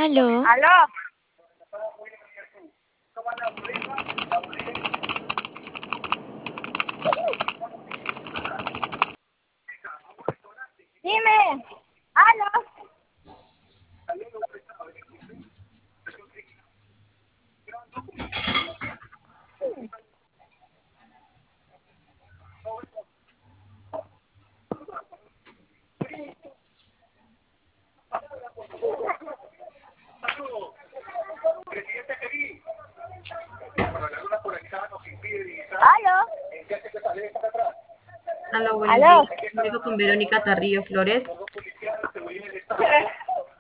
Aló, ¿Aló? Dime. ¿Aló? ¿Aló? Hola, buenos días. ¿Aló? Vengo con Verónica Tarrillo Flores.